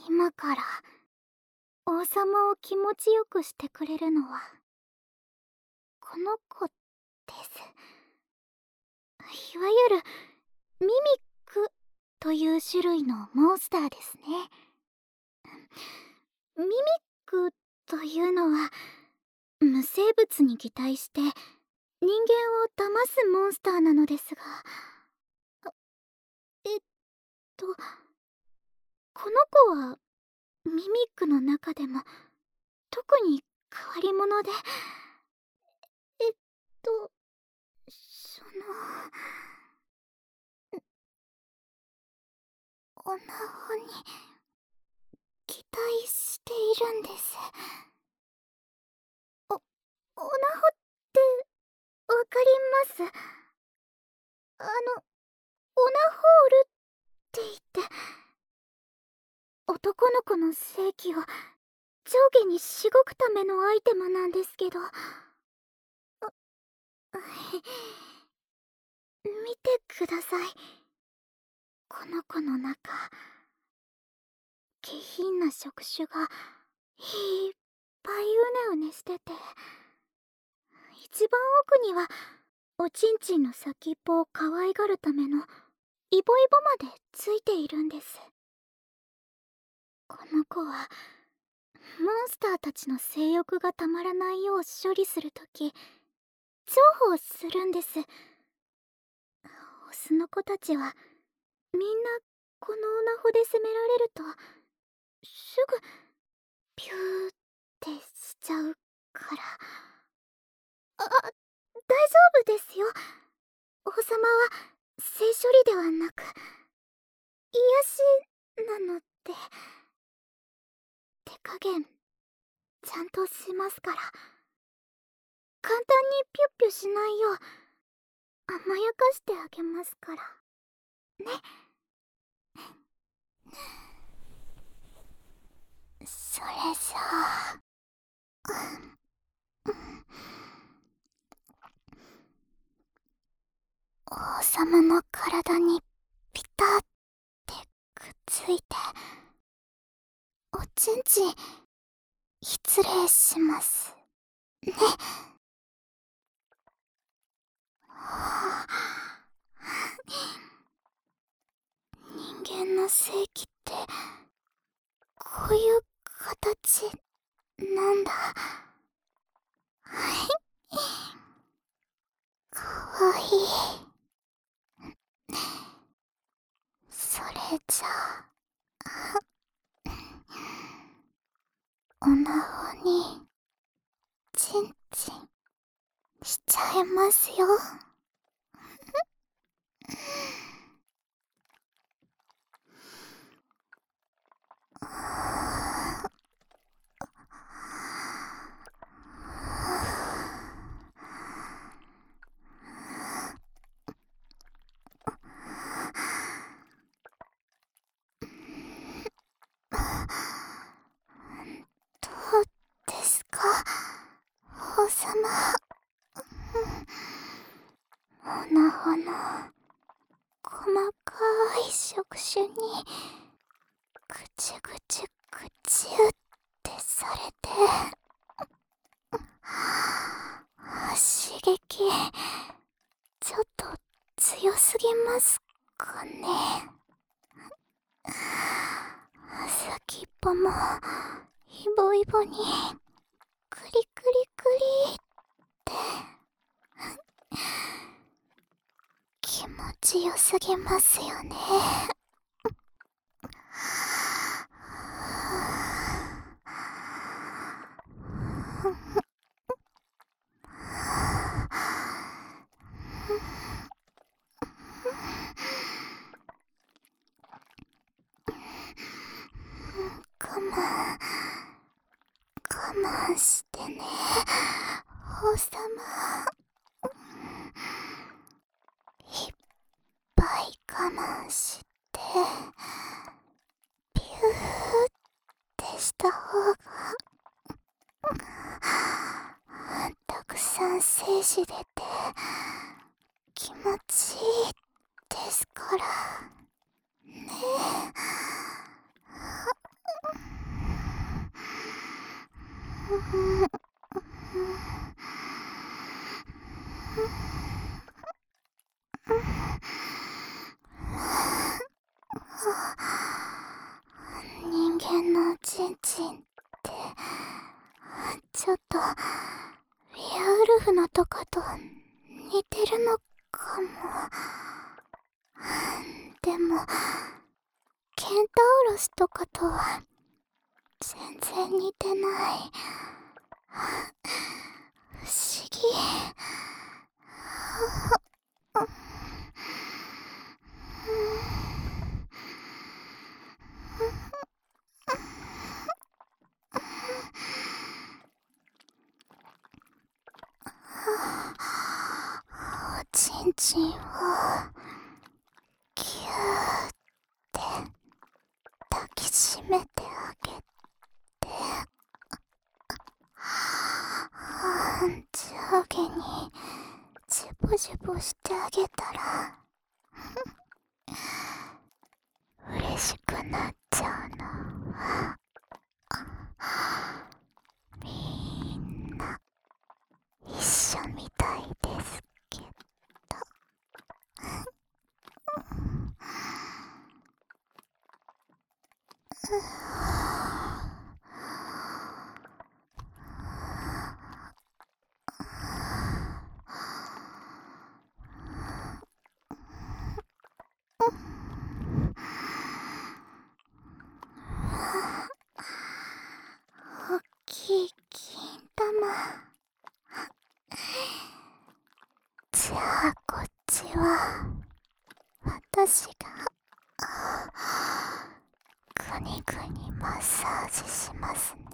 今から王様を気持ちよくしてくれるのはこの子です。いわゆるミミックという種類のモンスターですね。ミミックというのは無生物に擬態して人間を騙すモンスターなのですが、えっとこの子はミミックの中でも特に変わり者で、えっとそのおなほに期待しているんです。おなほってわかります？オナホールって言って、男の子の性器を上下にしごくためのアイテムなんですけど、見てください。この子の中、下品な触手がいっぱいうねうねしてて、一番奥にはおちんちんの先っぽを可愛がるためのイボイボまでついているんです。この子はモンスターたちの性欲がたまらないよう処理するとき、重宝するんです。オスの子たちはみんなこのオナホで攻められるとすぐピューってしちゃうから。大丈夫ですよ。王様は性処理ではなく癒しなので、手加減ちゃんとしますから。簡単にピュッピュしないよう甘やかしてあげますからね。それじゃあ、王様の体にピタってくっついて、おちんちん失礼しますね。人間の性器ってこういう形なんだ。はい、かわいい。それじゃあ、おなほにチンチンしちゃいますよ。どうですか、王様。おなほの細かい触手にぐちぐちぐちゅってされて、刺激ちょっと強すぎますかね。先っぽもイボイボにクリクリクリって気持ちよすぎますよね。我慢してね、王様。いっぱい我慢して、ピューってした方がたくさん精子出て気持ちいいですからね。 とかとは全然似てない。不思議。おちんちんをぎゅーって抱きしめてあげて、上下にジュボジュボしてあげたら嬉しくなっちゃうの。みんな一緒みたいですけど。おっきい金玉。じゃあこっちは私がぐにぐにマッサージしますね。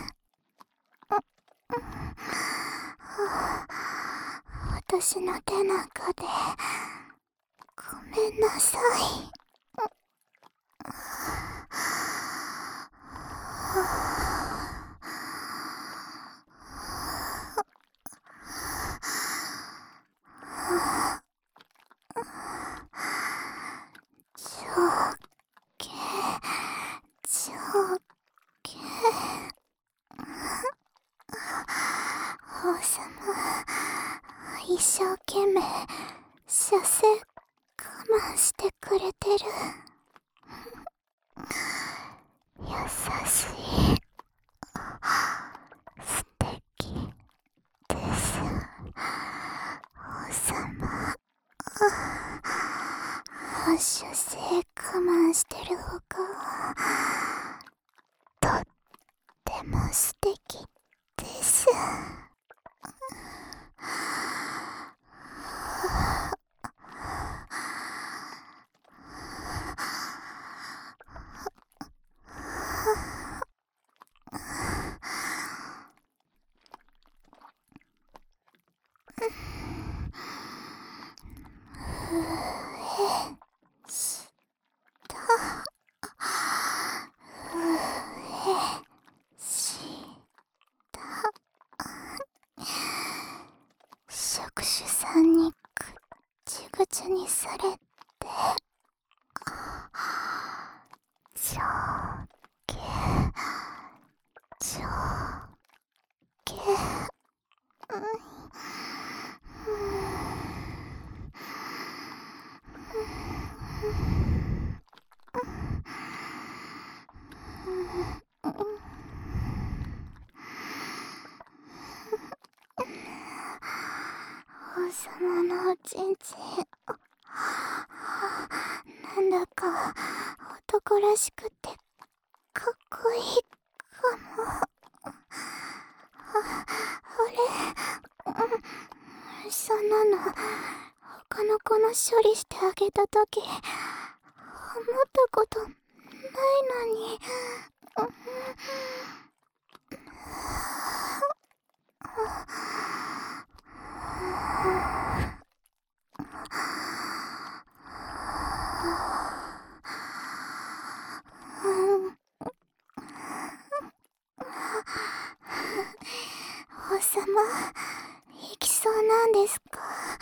私の手なんかでごめんなさい。上下上下。王様、一生懸命射精我慢してくれてる。優しい。素敵です。王様、射精我慢してる方がとっても素敵です。職種さんにぐちぐちにされて、上下上下。王様のおちんちん、なんだか男らしくてかっこいいかも。そんなの他の子の処理してあげたとき思ったことないのに。王様、行きそうなんですか？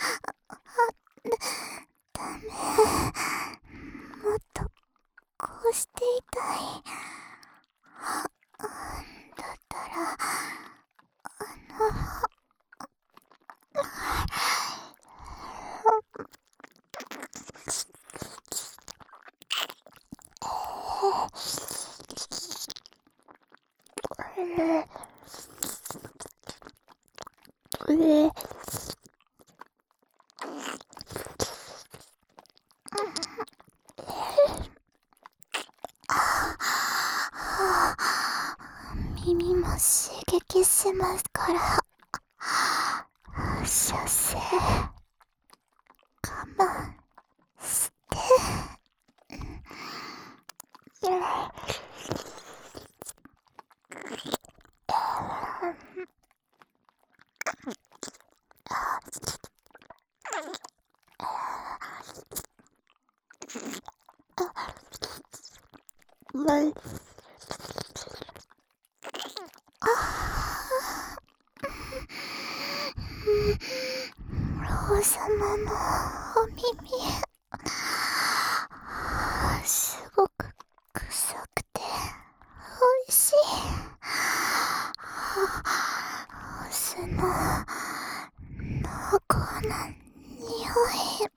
ダメ。もっとこうしていたい。だったら耳も刺激しますから、射精我慢して。王様のお耳、すごく臭くておいしい。オスの濃厚な匂い。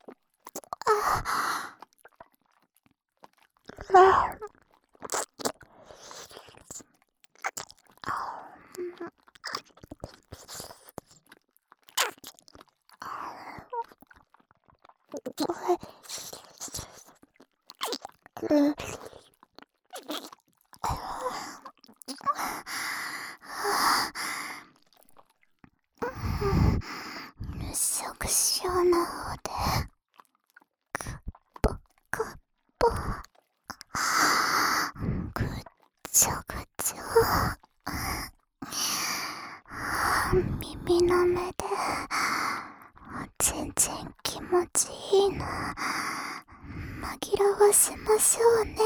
触手の方でポカポぐっちょぐちょ。耳の目でおちんちん気持ちいいの紛らわしましょうね。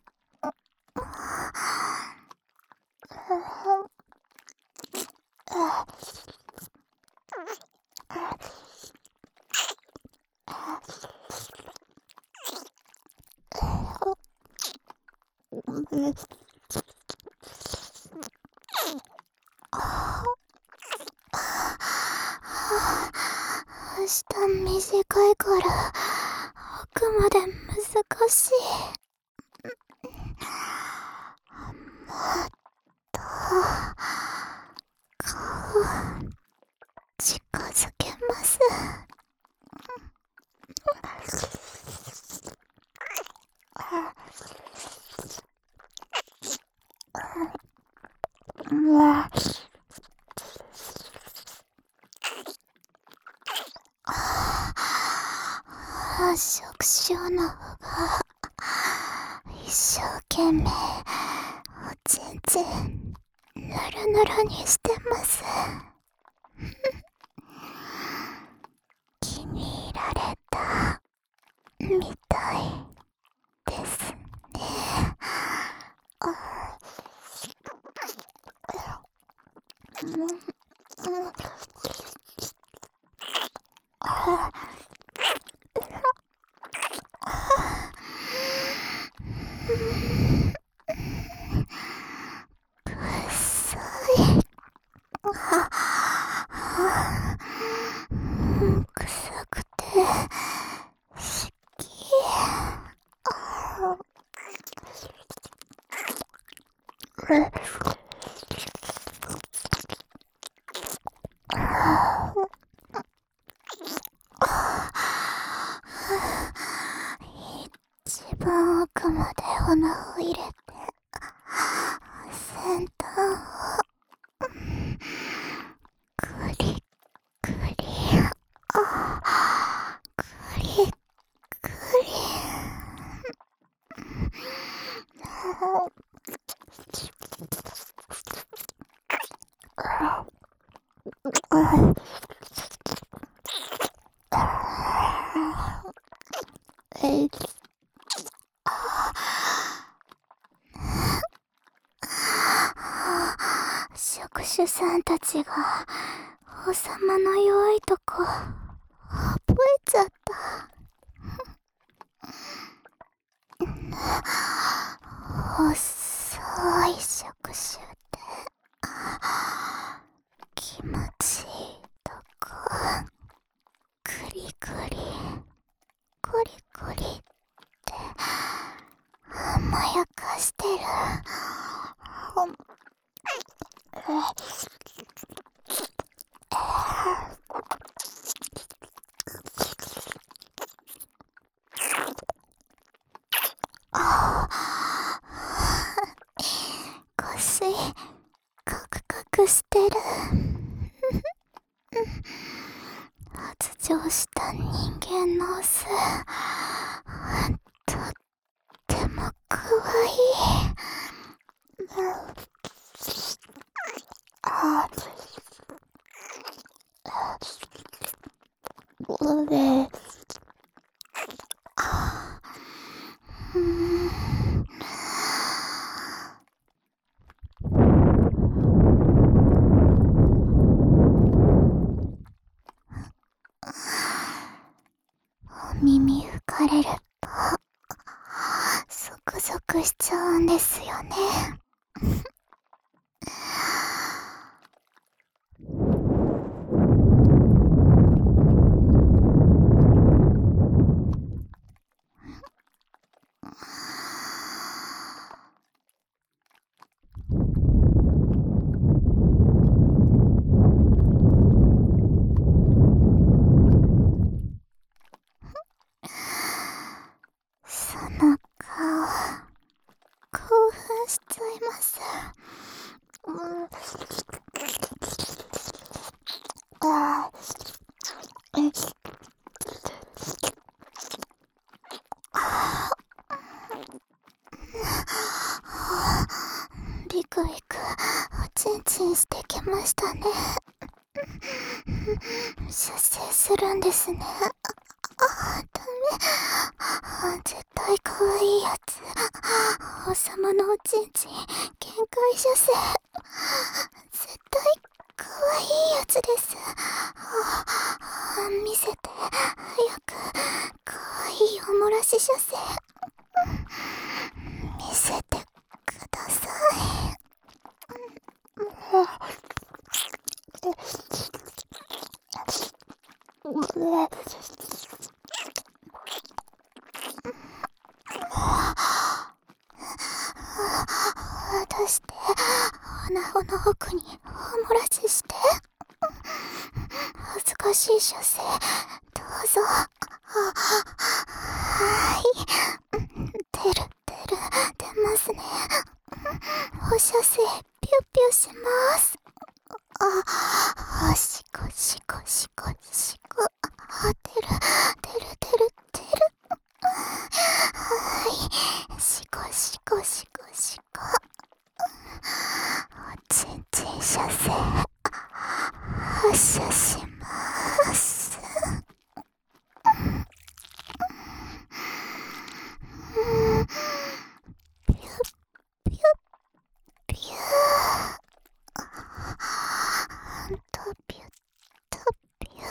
明日短いから奥まで難しい。もっと顔近づけます。触手の方が一生懸命おちんちんぬるぬるにしてます。気に入られたみたいですね。くっさい。臭くて好き。一番奥まで鼻を入れて先端をクリクリクリクリ。触手さんたちが王様の弱いとこ覚えちゃった。細い触手って気持ちいいとこクリクリコリコリって甘やかしてる。腰くしてる。発情した人間のオス、とってもかわいい。お耳吹かれるとゾクゾクしちゃうんですよね。その顔、興奮しちゃいます。リクリクおちんちんしてきましたね。出世するんですね。ダメ。絶対可愛いやつ。王様のおちんちん限界射精。絶対可愛いやつです。見せて、早く。可愛いおもらし射精。見せてください。出して、穴穂の奥におもらしして。恥ずかしい射精、どうぞ。はい。出ますね。放射精、ピュピュします。しこしこしこしこ。出る。はい。しこしこしこしこ。おちんちん射精、発射します。ピュピュピュとピュとピュ。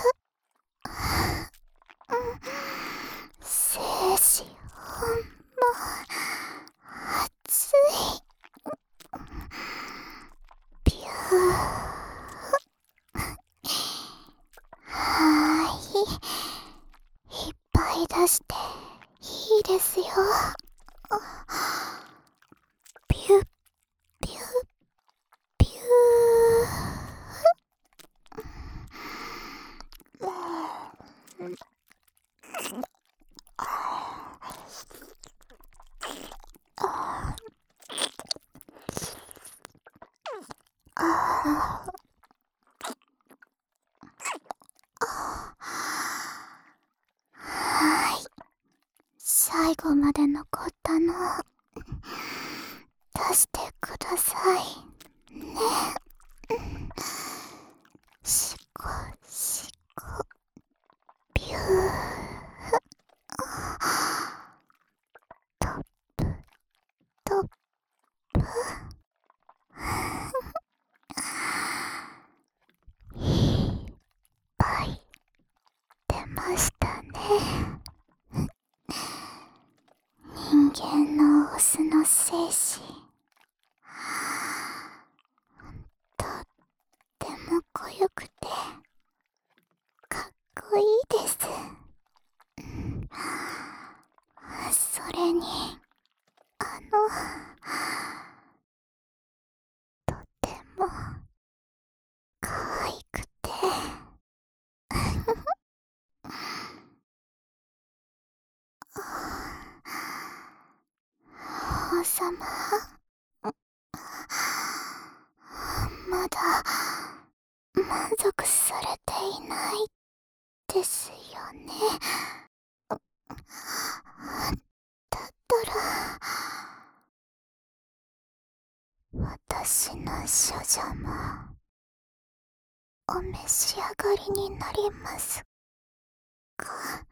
精子ほんま熱い。ピュはーい。いっぱい出していいですよ。ピュピュピュはい。最後まで残ったの出してくださいね。しこしこピュー。トップトップ。いっぱい出ましたね。人間のオスの精子、とっても濃ゆくてかっこいいです。それにとても可愛くて王様、まだ満足されていないですよね。だったら私の処女もお召し上がりになりますか？